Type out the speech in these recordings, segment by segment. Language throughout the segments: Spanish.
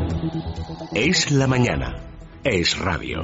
Es la mañana. Es radio.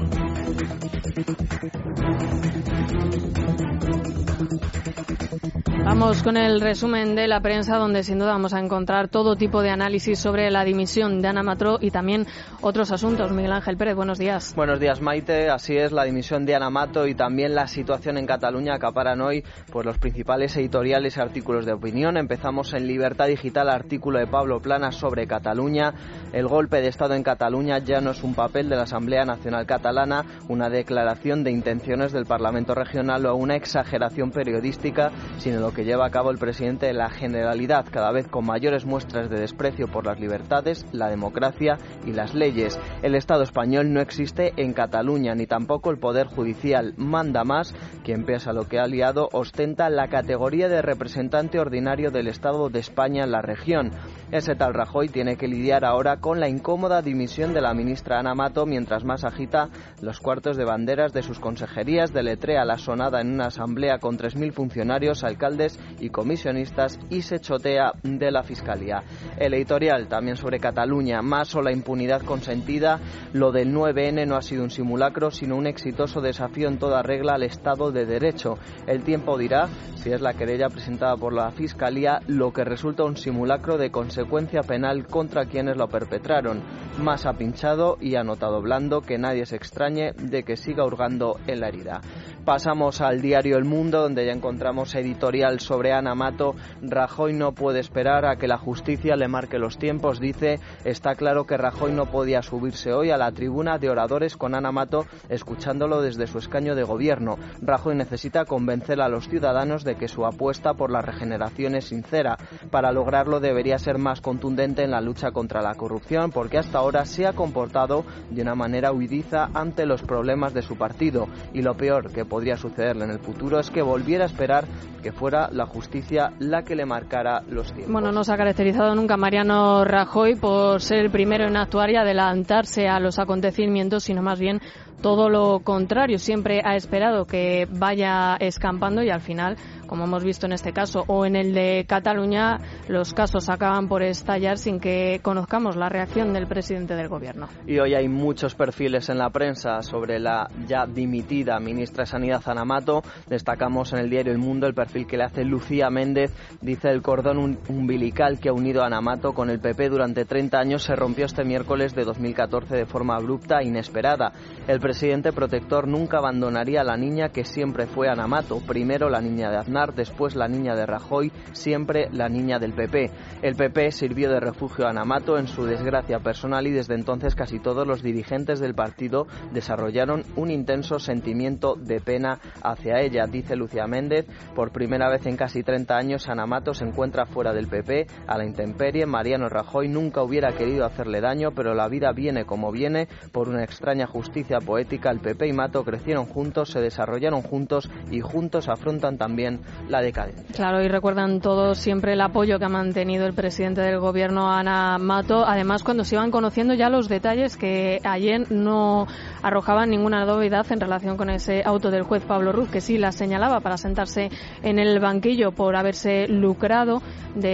Vamos con el resumen de la prensa, donde sin duda vamos a encontrar todo tipo de análisis sobre la dimisión de Ana Mato y también otros asuntos. Miguel Ángel Pérez, buenos días. Buenos días, Maite. Así es, la dimisión de Ana Mato y también la situación en Cataluña acaparan hoy pues, los principales editoriales y artículos de opinión. Empezamos en Libertad Digital, artículo de Pablo Planas sobre Cataluña. El golpe de Estado en Cataluña ya no es un papel de la Asamblea Nacional Catalana, una declaración de intenciones del Parlamento Regional o una exageración periodística, sino lo que lleva a cabo el presidente de la Generalidad, cada vez con mayores muestras de desprecio por las libertades, la democracia y las leyes. El Estado español no existe en Cataluña, ni tampoco el Poder Judicial. Manda más, quien pese a lo que ha liado, ostenta la categoría de representante ordinario del Estado de España en la región. Ese tal Rajoy tiene que lidiar ahora con la incómoda dimisión de la ministra Ana Mato, mientras más agita los cuartos de banderas de sus consejerías, deletrea la sonada en una asamblea con 3.000 funcionarios, alcaldes y comisionistas y se chotea de la Fiscalía. El editorial también sobre Cataluña, más o la impunidad consentida. Lo del 9N no ha sido un simulacro, sino un exitoso desafío en toda regla al Estado de Derecho. El tiempo dirá si es la querella presentada por la Fiscalía lo que resulta un simulacro de consecuencia penal contra quienes lo perpetraron. Más ha pinchado y ha notado blando, que nadie se extrañe de que siga hurgando en la herida. Pasamos al diario El Mundo, donde ya encontramos editorial sobre Ana Mato. Rajoy no puede esperar a que la justicia le marque los tiempos, dice. Está claro que Rajoy no podía subirse hoy a la tribuna de oradores con Ana Mato, escuchándolo desde su escaño de gobierno. Rajoy necesita convencer a los ciudadanos de que su apuesta por la regeneración es sincera. Para lograrlo debería ser más contundente en la lucha contra la corrupción, porque hasta ahora se ha comportado de una manera huidiza ante los problemas de su partido. Y lo peor que podría sucederle en el futuro es que volviera a esperar que fuera la justicia la que le marcara los tiempos. Bueno, no se ha caracterizado nunca Mariano Rajoy por ser el primero en actuar y adelantarse a los acontecimientos, sino más bien todo lo contrario. Siempre ha esperado que vaya escampando y al final, como hemos visto en este caso o en el de Cataluña, los casos acaban por estallar sin que conozcamos la reacción del presidente del gobierno. Y hoy hay muchos perfiles en la prensa sobre la ya dimitida ministra de Sanidad Ana Mato. Destacamos en el diario El Mundo el perfil que le hace Lucía Méndez. Dice: el cordón umbilical que ha unido a Ana Mato con el PP durante 30 años se rompió este miércoles de 2014 de forma abrupta e inesperada. El presidente protector nunca abandonaría a la niña que siempre fue Ana Mato. Primero la niña de Aznar, después la niña de Rajoy, siempre la niña del PP. El PP sirvió de refugio a Ana Mato en su desgracia personal y desde entonces casi todos los dirigentes del partido desarrollaron un intenso sentimiento de pena hacia ella. Dice Lucía Méndez: por primera vez en casi 30 años Ana Mato se encuentra fuera del PP, a la intemperie. Mariano Rajoy nunca hubiera querido hacerle daño, pero la vida viene como viene. Por una extraña justicia poética, el PP y Mato crecieron juntos, se desarrollaron juntos y juntos afrontan también la decadencia. Claro, y recuerdan todos siempre el apoyo que ha mantenido el presidente del gobierno a Ana Mato. Además, cuando se iban conociendo ya los detalles que ayer no arrojaban ninguna novedad en relación con ese auto del juez Pablo Ruz, que sí la señalaba para sentarse en el banquillo por haberse lucrado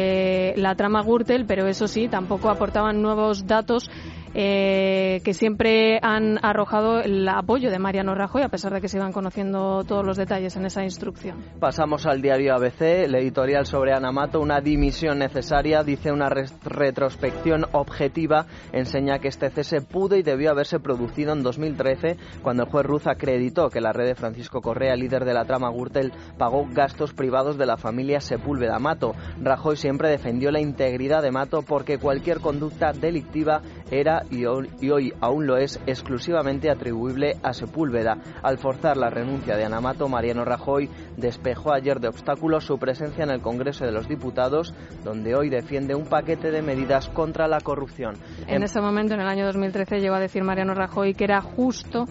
de la trama Gürtel, pero eso sí, tampoco aportaban nuevos datos que siempre han arrojado el apoyo de Mariano Rajoy, a pesar de que se iban conociendo todos los detalles en esa instrucción. Pasamos al diario ABC, el editorial sobre Ana Mato, una dimisión necesaria. Dice: una retrospección objetiva enseña que este cese pudo y debió haberse producido en 2013, cuando el juez Ruz acreditó que la red de Francisco Correa, líder de la trama Gürtel, pagó gastos privados de la familia Sepúlveda Mato. Rajoy siempre defendió la integridad de Mato porque cualquier conducta delictiva era y hoy aún lo es exclusivamente atribuible a Sepúlveda. Al forzar la renuncia de Ana Mato, Mariano Rajoy despejó ayer de obstáculos su presencia en el Congreso de los Diputados, donde hoy defiende un paquete de medidas contra la corrupción. En ese momento, en el año 2013, llegó a decir Mariano Rajoy que era justo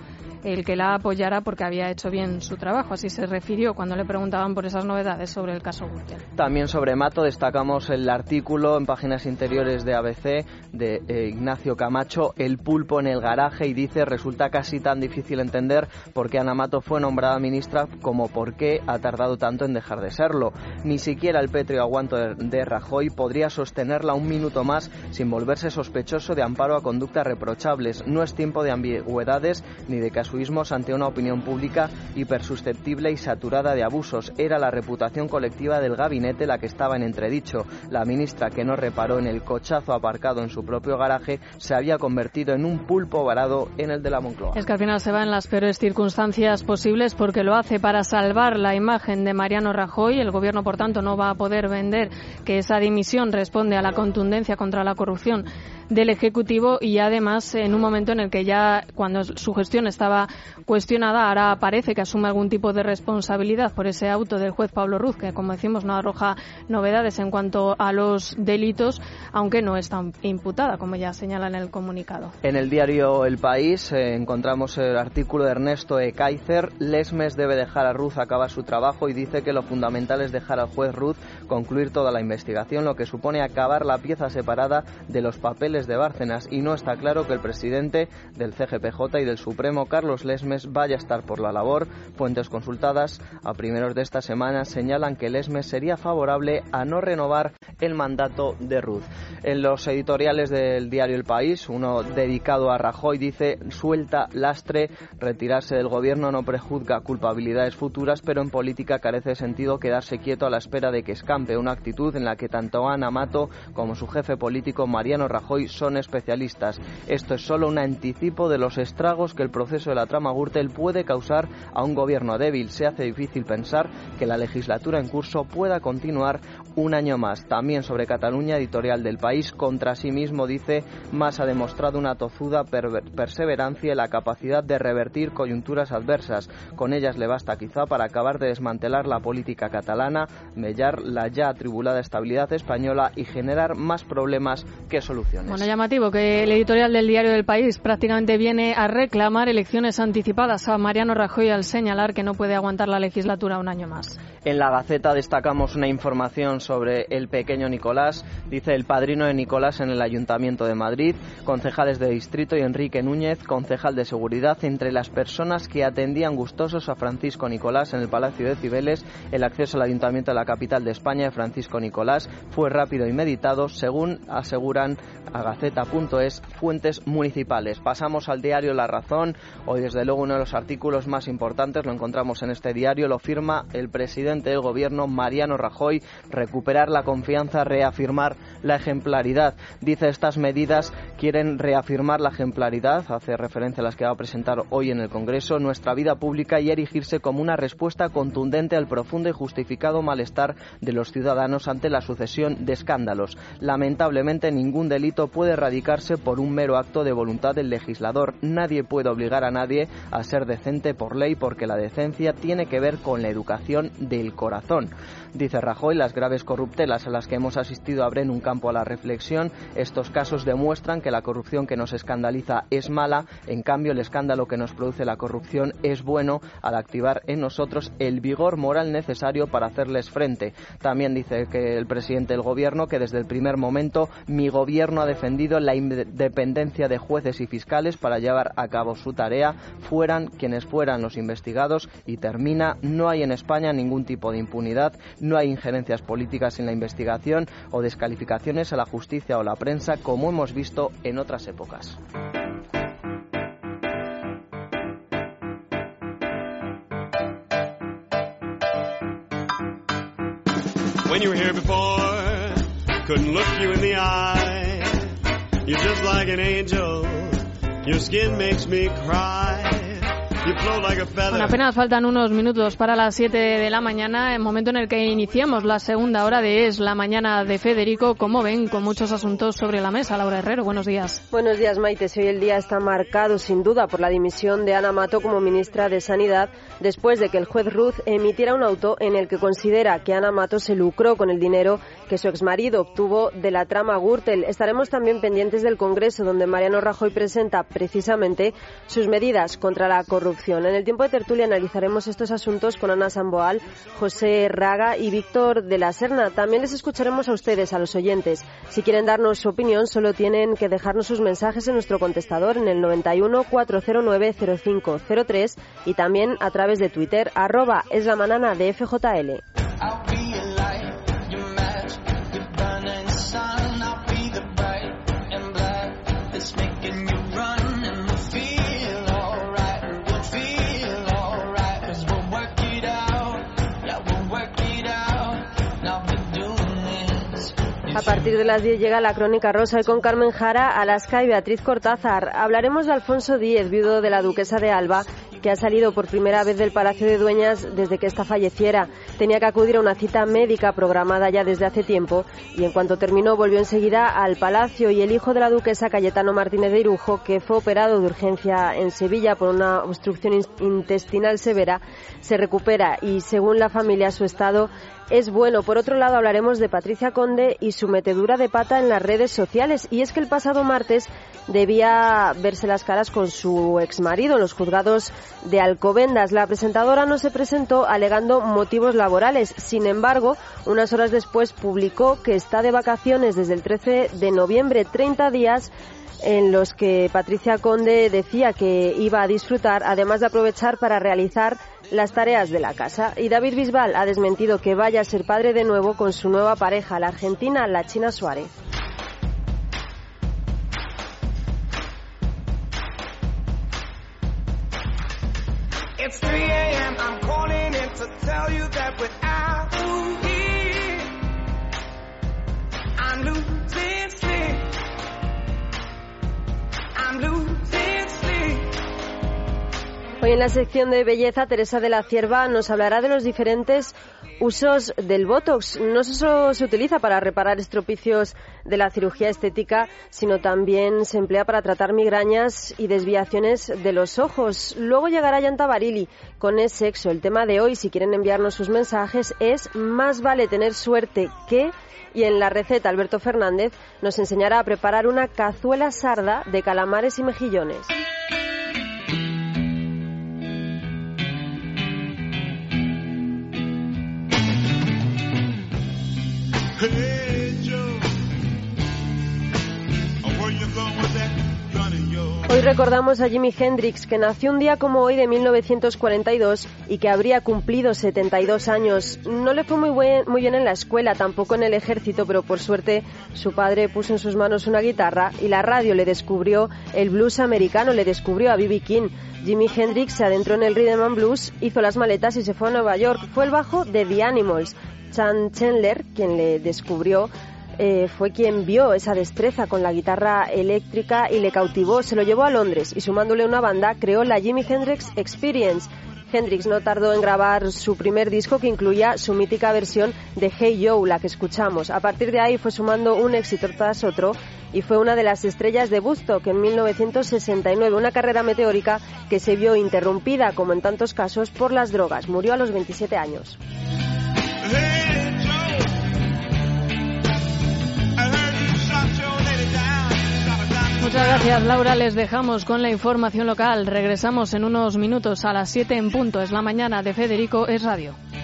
el que la apoyara porque había hecho bien su trabajo. Así se refirió cuando le preguntaban por esas novedades sobre el caso Gürtel. También sobre Mato destacamos el artículo en páginas interiores de ABC de Ignacio Camacho, El pulpo en el garaje, y dice: resulta casi tan difícil entender por qué Ana Mato fue nombrada ministra como por qué ha tardado tanto en dejar de serlo. Ni siquiera el pétreo aguanto de Rajoy podría sostenerla un minuto más sin volverse sospechoso de amparo a conductas reprochables. No es tiempo de ambigüedades ni de casuismos ante una opinión pública hipersusceptible y saturada de abusos. Era la reputación colectiva del gabinete la que estaba en entredicho. La ministra, que no reparó en el cochazo aparcado en su propio garaje, se había convertido en un pulpo varado en el de la Moncloa. Es que al final se va en las peores circunstancias posibles porque lo hace para salvar la imagen de Mariano Rajoy. El gobierno, por tanto, no va a poder vender que esa dimisión responde a la contundencia contra la corrupción del Ejecutivo, y además en un momento en el que ya, cuando su gestión estaba cuestionada, ahora parece que asume algún tipo de responsabilidad por ese auto del juez Pablo Ruz, que, como decimos, no arroja novedades en cuanto a los delitos, aunque no está imputada, como ya señala en el comunicado. En el diario El País encontramos el artículo de Ernesto Ekaizer. Lesmes debe dejar a Ruz acabar su trabajo y dice que lo fundamental es dejar al juez Ruz concluir toda la investigación, lo que supone acabar la pieza separada de los papeles de Bárcenas, y no está claro que el presidente del CGPJ y del Supremo, Carlos Lesmes, vaya a estar por la labor. Fuentes consultadas a primeros de esta semana señalan que Lesmes sería favorable a no renovar el mandato de Ruz. En los editoriales del diario El País, uno dedicado a Rajoy dice: suelta lastre, retirarse del gobierno no prejuzga culpabilidades futuras, pero en política carece de sentido quedarse quieto a la espera de que escampe, una actitud en la que tanto Ana Mato como su jefe político Mariano Rajoy son especialistas. Esto es solo un anticipo de los estragos que el proceso de la trama Gürtel puede causar a un gobierno débil. Se hace difícil pensar que la legislatura en curso pueda continuar un año más. También sobre Cataluña, editorial del País, contra sí mismo dice: Mas ha demostrado una tozuda perseverancia y la capacidad de revertir coyunturas adversas. Con ellas le basta quizá para acabar de desmantelar la política catalana, mellar la ya atribulada estabilidad española y generar más problemas que soluciones. Bueno, llamativo que el editorial del diario del País prácticamente viene a reclamar elecciones anticipadas a Mariano Rajoy al señalar que no puede aguantar la legislatura un año más. En la Gaceta destacamos una información sobre el pequeño Nicolás. Dice: el padrino de Nicolás en el Ayuntamiento de Madrid, concejales de distrito y Enrique Núñez, concejal de seguridad, entre las personas que atendían gustosos a Francisco Nicolás en el Palacio de Cibeles. El acceso al Ayuntamiento de la capital de España de Francisco Nicolás fue rápido y meditado, según aseguran a Gaceta.es fuentes municipales. Pasamos al diario La Razón. Hoy, desde luego, uno de los artículos más importantes lo encontramos en este diario. Lo firma el presidente del gobierno, Mariano Rajoy: recuperar la confianza, reafirmar la ejemplaridad. Dice: estas medidas quieren reafirmar la ejemplaridad, hace referencia a las que va a presentar hoy en el Congreso, nuestra vida pública, y erigirse como una respuesta contundente al profundo y justificado malestar de los ciudadanos ante la sucesión de escándalos. Lamentablemente, ningún delito puede erradicarse por un mero acto de voluntad del legislador. Nadie puede obligar a nadie a ser decente por ley, porque la decencia tiene que ver con la educación del corazón. Dice Rajoy: las graves corruptelas a las que hemos asistido abren un campo a la reflexión. Estos casos demuestran que la corrupción que nos escandaliza es mala, en cambio el escándalo que nos produce la corrupción es bueno, al activar en nosotros el vigor moral necesario para hacerles frente. También dice que el presidente del gobierno que desde el primer momento mi gobierno ha defendido la independencia de jueces y fiscales para llevar a cabo su tarea, fueran quienes fueran los investigados, y termina: no hay en España ningún tipo de impunidad, no hay injerencias políticas en la investigación o descalificaciones a la justicia o la prensa, como hemos visto en otras épocas. When you were here before, couldn't look you in the eye. You're just like an angel. Your skin makes me cry. Bueno, apenas faltan unos minutos para las 7 de la mañana, el momento en el que iniciamos la segunda hora de Es la Mañana de Federico. Como ven, con muchos asuntos sobre la mesa. Laura Herrero, buenos días. Buenos días, Maite. Si hoy el día está marcado sin duda por la dimisión de Ana Mato como ministra de Sanidad, después de que el juez Ruz emitiera un auto en el que considera que Ana Mato se lucró con el dinero que su exmarido obtuvo de la trama Gürtel. Estaremos también pendientes del Congreso, donde Mariano Rajoy presenta precisamente sus medidas contra la corrupción producción. En el tiempo de tertulia analizaremos estos asuntos con Ana Samboal, José Raga y Víctor de la Serna. También les escucharemos a ustedes, a los oyentes. Si quieren darnos su opinión, solo tienen que dejarnos sus mensajes en nuestro contestador en el 91 409 0503 y también a través de Twitter, @eslamanana de FJL. A partir de las 10 llega la Crónica Rosa, hoy con Carmen Jara, Alaska y Beatriz Cortázar. Hablaremos de Alfonso X, viudo de la duquesa de Alba, que ha salido por primera vez del Palacio de Dueñas desde que ésta falleciera. Tenía que acudir a una cita médica programada ya desde hace tiempo y en cuanto terminó volvió enseguida al Palacio. Y el hijo de la duquesa, Cayetano Martínez de Irujo, que fue operado de urgencia en Sevilla por una obstrucción intestinal severa, se recupera y según la familia su estado es bueno. Por otro lado, hablaremos de Patricia Conde y su metedura de pata en las redes sociales. Y es que el pasado martes debía verse las caras con su exmarido en los juzgados de Alcobendas. La presentadora no se presentó alegando motivos laborales. Sin embargo, unas horas después publicó que está de vacaciones desde el 13 de noviembre, 30 días en los que Patricia Conde decía que iba a disfrutar, además de aprovechar para realizar las tareas de la casa. Y David Bisbal ha desmentido que vaya a ser padre de nuevo con su nueva pareja, la argentina La China Suárez. It's 3 a.m. I'm calling in to tell you that without you here, I'm losing sleep. I'm losing sleep. Hoy en la sección de belleza, Teresa de la Cierva nos hablará de los diferentes usos del Botox. No solo se utiliza para reparar estropicios de la cirugía estética, sino también se emplea para tratar migrañas y desviaciones de los ojos. Luego llegará Yanta Barili con Es Sexo. El tema de hoy, si quieren enviarnos sus mensajes, es más vale tener suerte que... Y en la receta, Alberto Fernández nos enseñará a preparar una cazuela sarda de calamares y mejillones. Hoy recordamos a Jimi Hendrix, que nació un día como hoy de 1942 y que habría cumplido 72 años. No le fue muy bien en la escuela, tampoco en el ejército, pero por suerte su padre puso en sus manos una guitarra y la radio le descubrió el blues americano, le descubrió a B.B. King. Jimi Hendrix se adentró en el rhythm and blues, hizo las maletas y se fue a Nueva York. Fue el bajo de The Animals. Chan Chandler, quien le descubrió, fue quien vio esa destreza con la guitarra eléctrica y le cautivó, se lo llevó a Londres y sumándole una banda creó la Jimi Hendrix Experience. Hendrix no tardó en grabar su primer disco, que incluía su mítica versión de Hey Joe, la que escuchamos. A partir de ahí fue sumando un éxito tras otro y fue una de las estrellas de Woodstock en 1969, una carrera meteórica que se vio interrumpida, como en tantos casos, por las drogas. Murió a los 27 años. Muchas gracias, Laura. Les dejamos con la información local. Regresamos en unos minutos a las 7 en punto. Es la mañana de Federico Es Radio.